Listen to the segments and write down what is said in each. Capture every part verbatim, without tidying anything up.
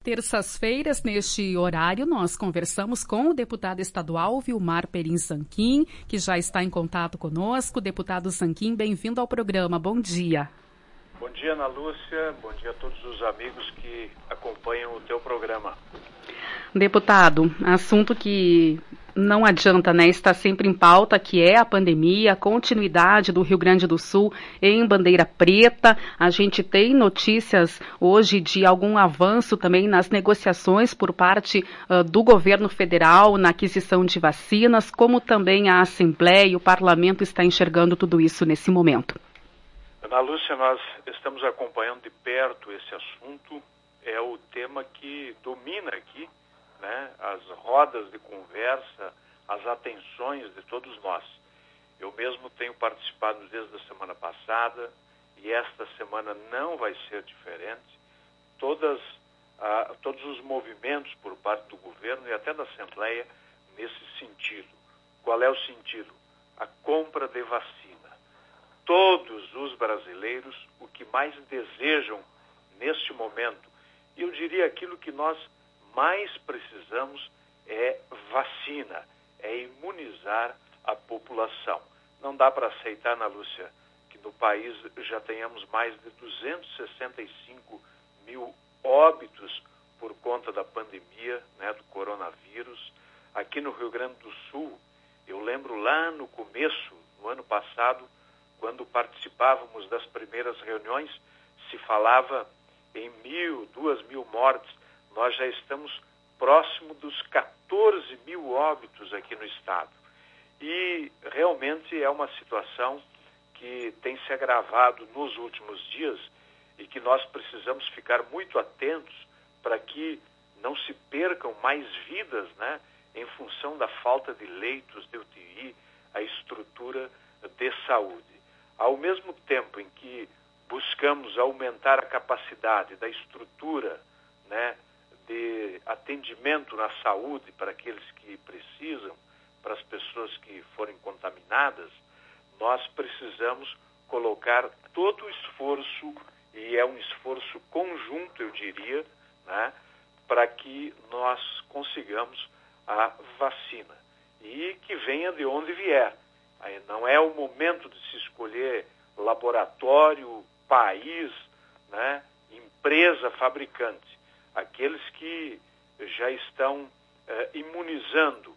Terças-feiras, neste horário, nós conversamos com o deputado estadual Vilmar Perim Zanquim, que já está em contato conosco. Deputado Zanquim, bem-vindo ao programa. Bom dia. Bom dia, Ana Lúcia. Bom dia a todos os amigos que acompanham o teu programa. Deputado, assunto que não adianta, né? Está sempre em pauta, que é a pandemia, a continuidade do Rio Grande do Sul em bandeira preta. A gente tem notícias hoje de algum avanço também nas negociações por parte uh, do governo federal na aquisição de vacinas, como também a Assembleia e o Parlamento está enxergando tudo isso nesse momento. Ana Lúcia, nós estamos acompanhando de perto esse assunto. É o tema que domina aqui, né, as rodas de conversa, as atenções de todos nós. Eu mesmo tenho participado desde a semana passada e esta semana não vai ser diferente. Todas, ah, todos os movimentos por parte do governo e até da Assembleia nesse sentido. Qual é o sentido? A compra de vacina. Todos os brasileiros, o que mais desejam neste momento, e eu diria aquilo que nós mais precisamos é vacina, é imunizar a população. Não dá para aceitar, Ana Lúcia, que no país já tenhamos mais de duzentos e sessenta e cinco mil óbitos por conta da pandemia, né, do coronavírus. Aqui no Rio Grande do Sul, eu lembro lá no começo, no ano passado, quando participávamos das primeiras reuniões, se falava em mil, duas mil mortes. Nós já estamos próximo dos quatorze mil óbitos aqui no estado. E realmente é uma situação que tem se agravado nos últimos dias e que nós precisamos ficar muito atentos para que não se percam mais vidas, né, em função da falta de leitos de U T I, a estrutura de saúde. Ao mesmo tempo em que buscamos aumentar a capacidade da estrutura, né, de atendimento na saúde para aqueles que precisam, para as pessoas que forem contaminadas, nós precisamos colocar todo o esforço, e é um esforço conjunto, eu diria, né, para que nós consigamos a vacina. E que venha de onde vier. Aí não é o momento de se escolher laboratório, país, né, empresa, fabricante. Aqueles que já estão eh, imunizando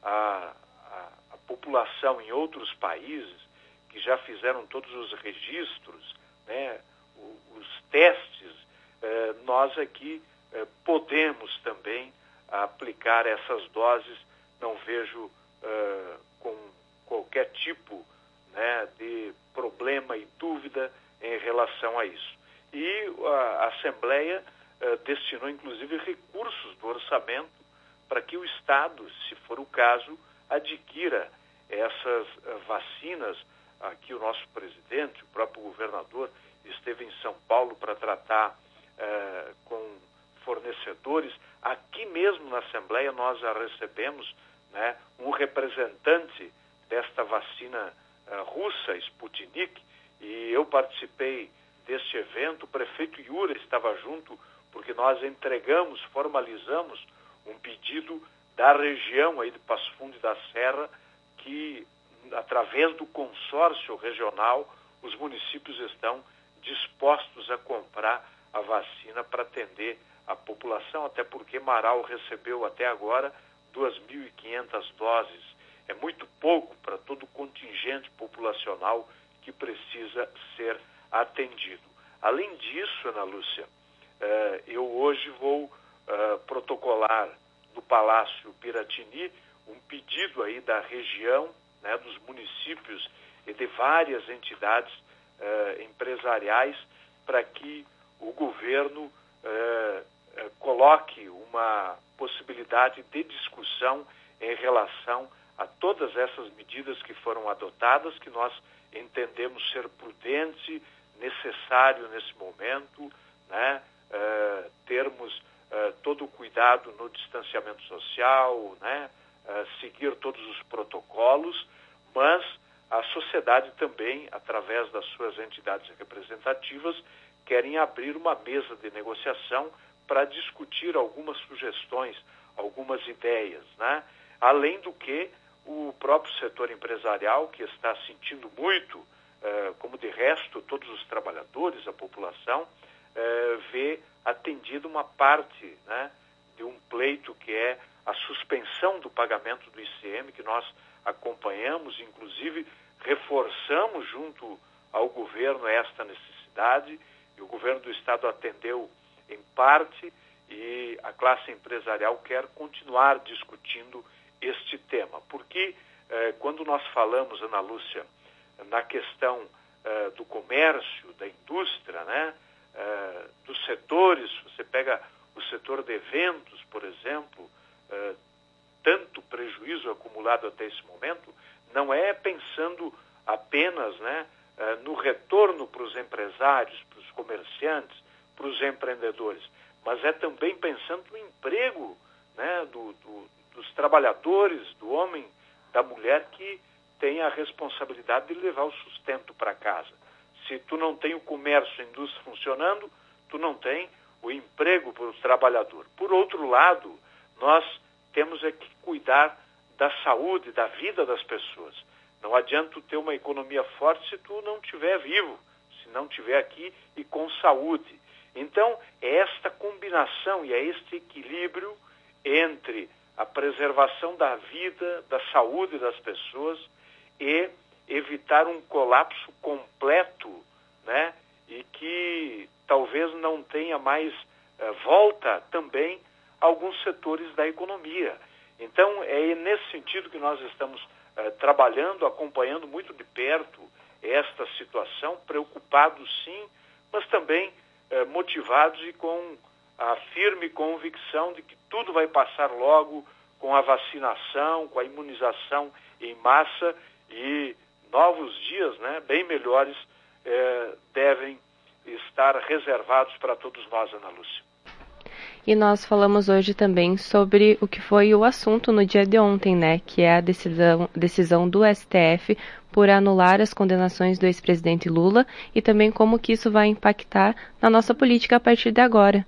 a, a, a população em outros países, que já fizeram todos os registros, né, os, os testes, eh, nós aqui eh, podemos também aplicar essas doses. Não vejo eh, com qualquer tipo, né, de problema e dúvida em relação a isso. E a Assembleia Uh, destinou, inclusive, recursos do orçamento para que o Estado, se for o caso, adquira essas uh, vacinas. Aqui o nosso presidente, o próprio governador, esteve em São Paulo para tratar uh, com fornecedores. Aqui mesmo na Assembleia nós já recebemos, né, um representante desta vacina uh, russa, Sputnik, e eu participei deste evento. O prefeito Yura estava junto, porque nós entregamos, formalizamos um pedido da região aí de Passo Fundo e da Serra, que através do consórcio regional, os municípios estão dispostos a comprar a vacina para atender a população, até porque Marau recebeu até agora duas mil e quinhentas doses. É muito pouco para todo o contingente populacional que precisa ser atendido. Além disso, Ana Lúcia, Uh, eu hoje vou uh, protocolar no Palácio Piratini um pedido aí da região, né, dos municípios e de várias entidades uh, empresariais para que o governo uh, uh, coloque uma possibilidade de discussão em relação a todas essas medidas que foram adotadas, que nós entendemos ser prudente, necessário nesse momento, né? Uh, termos uh, todo o cuidado no distanciamento social, né? uh, seguir todos os protocolos, mas a sociedade também, através das suas entidades representativas, querem abrir uma mesa de negociação para discutir algumas sugestões, algumas ideias, né? Além do que o próprio setor empresarial, que está sentindo muito, eh, como de resto todos os trabalhadores, a população, eh, vê atendida uma parte, né, de um pleito que é a suspensão do pagamento do I C M, que nós acompanhamos, inclusive reforçamos junto ao governo esta necessidade, e o governo do Estado atendeu em parte, e a classe empresarial quer continuar discutindo este tema. Porque eh, quando nós falamos, Ana Lúcia, na questão eh, do comércio, da indústria, né, eh, dos setores, você pega o setor de eventos, por exemplo, eh, tanto prejuízo acumulado até esse momento, não é pensando apenas, né, eh, no retorno para os empresários, para os comerciantes, para os empreendedores, mas é também pensando no emprego, né, do, do, dos trabalhadores, do homem, da mulher que tem a responsabilidade de levar o sustento para casa. Se tu não tem o comércio, a indústria funcionando, tu não tem o emprego para o trabalhador. Por outro lado, nós temos é que cuidar da saúde, da vida das pessoas. Não adianta tu ter uma economia forte se tu não estiver vivo, se não estiver aqui e com saúde. Então, é esta combinação e é este equilíbrio entre a preservação da vida, da saúde das pessoas e evitar um colapso completo, né? E que talvez não tenha mais eh, volta também a alguns setores da economia. Então, é nesse sentido que nós estamos eh, trabalhando, acompanhando muito de perto esta situação, preocupados sim, mas também eh, motivados e com a firme convicção de que tudo vai passar logo com a vacinação, com a imunização em massa, e novos dias, né, bem melhores eh, devem estar reservados para todos nós, Ana Lúcia. E nós falamos hoje também sobre o que foi o assunto no dia de ontem, né, que é a decisão, decisão do S T F por anular as condenações do ex-presidente Lula, e também como que isso vai impactar na nossa política a partir de agora.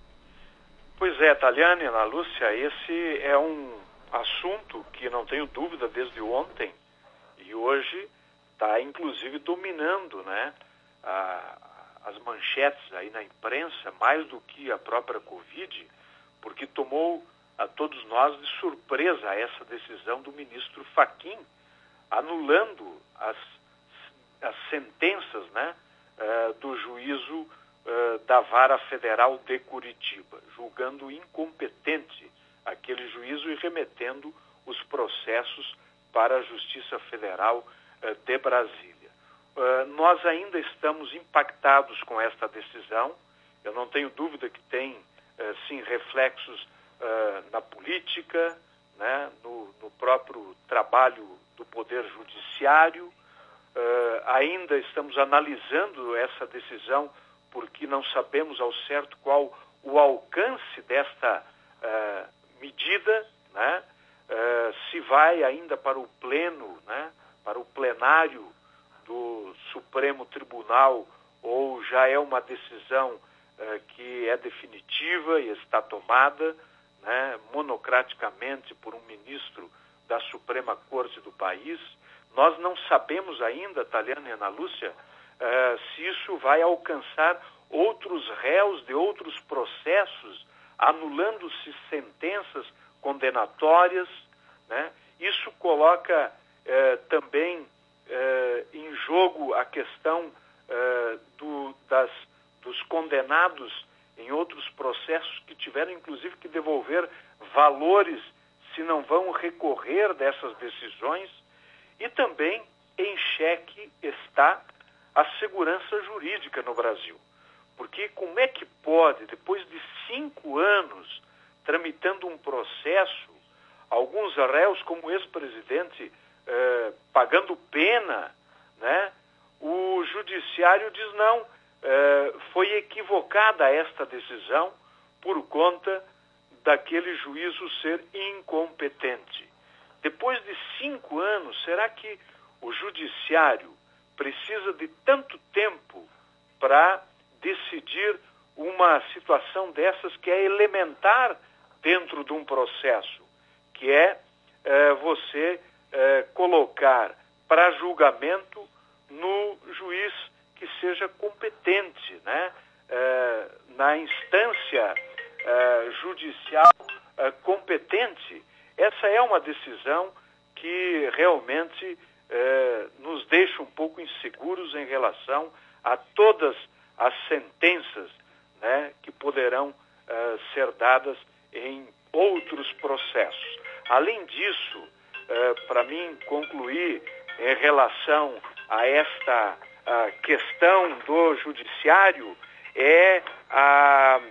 Pois é, Taliane, Ana Lúcia, esse é um assunto que não tenho dúvida desde ontem, e hoje está inclusive dominando, né, a, as manchetes aí na imprensa, mais do que a própria Covid, porque tomou a todos nós de surpresa essa decisão do ministro Fachin, anulando as, as sentenças, né, uh, do juízo uh, da Vara Federal de Curitiba, julgando incompetente aquele juízo e remetendo os processos para a Justiça Federal uh, de Brasília. Uh, nós ainda estamos impactados com esta decisão. Eu não tenho dúvida que tem, uh, sim, reflexos uh, na política, né, no, no próprio trabalho do Poder Judiciário. Uh, ainda estamos analisando essa decisão porque não sabemos ao certo qual o alcance desta uh, medida, né, uh, se vai ainda para o pleno, né, para o plenário do Supremo Tribunal, ou já é uma decisão uh, que é definitiva e está tomada, né, monocraticamente por um ministro da Suprema Corte do país. Nós não sabemos ainda, Taliane e Ana Lúcia, uh, se isso vai alcançar outros réus de outros processos, anulando-se sentenças condenatórias, né? Isso coloca uh, também Uh, em jogo a questão uh, do, das, dos condenados em outros processos que tiveram inclusive que devolver valores se não vão recorrer dessas decisões, e também em xeque está a segurança jurídica no Brasil. Porque como é que pode, depois de cinco anos tramitando um processo, alguns réus como o ex-presidente Uh, pagando pena, né? O judiciário diz não, uh, foi equivocada esta decisão por conta daquele juízo ser incompetente. Depois de cinco anos, será que o judiciário precisa de tanto tempo para decidir uma situação dessas que é elementar dentro de um processo, que é eh, você eh, colocar para julgamento no juiz que seja competente, né? Eh, na instância eh, judicial eh, competente. Essa é uma decisão que realmente eh, nos deixa um pouco inseguros em relação a todas as sentenças, né, que poderão eh, ser dadas em outros processos. Além disso, eh, para mim concluir em relação a esta a questão do judiciário, é a,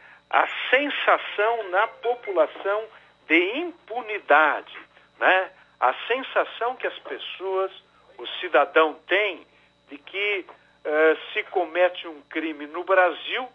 a sensação na população de impunidade, né? A sensação que as pessoas, o cidadão tem de que uh, se comete um crime no Brasil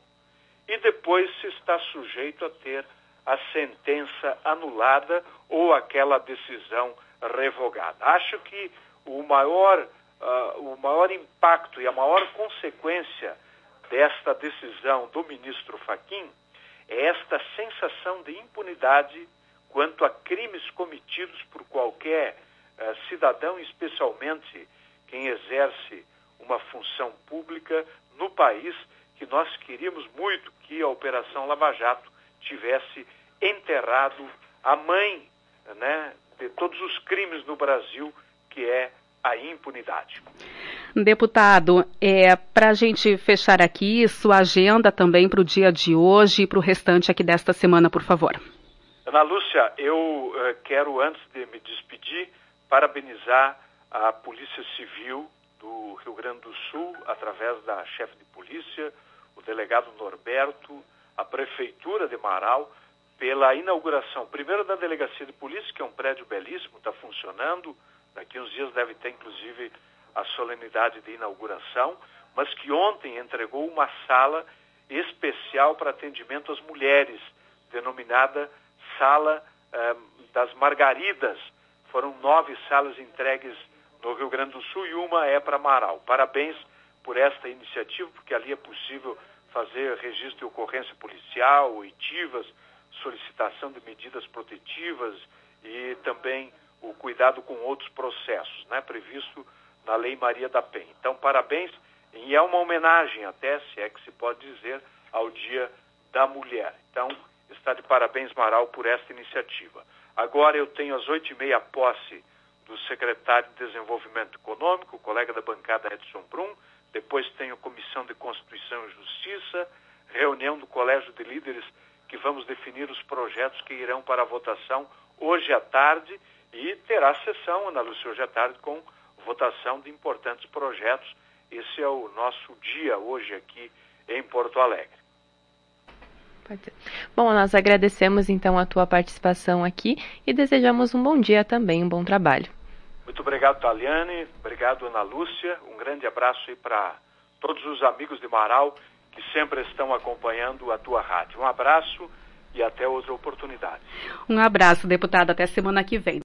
e depois se está sujeito a ter a sentença anulada ou aquela decisão revogada. Acho que o maior, uh, o maior impacto e a maior consequência desta decisão do ministro Fachin é esta sensação de impunidade quanto a crimes cometidos por qualquer uh, cidadão, especialmente quem exerce uma função pública no país, que nós queríamos muito que a Operação Lava Jato tivesse enterrado a mãe, né, de todos os crimes no Brasil, que é a impunidade. Deputado, é, para a gente fechar aqui, sua agenda também para o dia de hoje e para o restante aqui desta semana, por favor. Ana Lúcia, eu uh, quero, antes de me despedir, parabenizar a Polícia Civil do Rio Grande do Sul, através da chefe de polícia, o delegado Norberto, a Prefeitura de Marau, pela inauguração, primeiro da Delegacia de Polícia, que é um prédio belíssimo, está funcionando, daqui uns dias deve ter, inclusive, a solenidade de inauguração, mas que ontem entregou uma sala especial para atendimento às mulheres, denominada Sala eh, das Margaridas. Foram nove salas entregues no Rio Grande do Sul e uma é para Marau. Parabéns por esta iniciativa, porque ali é possível fazer registro de ocorrência policial, oitivas, solicitação de medidas protetivas e também o cuidado com outros processos, né, previsto na Lei Maria da Penha. Então, parabéns, e é uma homenagem até, se é que se pode dizer, ao Dia da Mulher. Então, está de parabéns, Marau, por esta iniciativa. Agora eu tenho às oito e meia a posse do secretário de Desenvolvimento Econômico, o colega da bancada Edson Brum, depois tenho Comissão de Constituição e Justiça, reunião do Colégio de Líderes, que vamos definir os projetos que irão para a votação hoje à tarde, e terá sessão, Ana Lúcia, hoje à tarde, com votação de importantes projetos. Esse é o nosso dia hoje aqui em Porto Alegre. Pode ser. Bom, nós agradecemos então a tua participação aqui e desejamos um bom dia também, um bom trabalho. Muito obrigado, Taliane. Obrigado, Ana Lúcia. Um grande abraço aí para todos os amigos de Marau que sempre estão acompanhando a tua rádio. Um abraço e até outra oportunidade. Um abraço, deputado. Até semana que vem.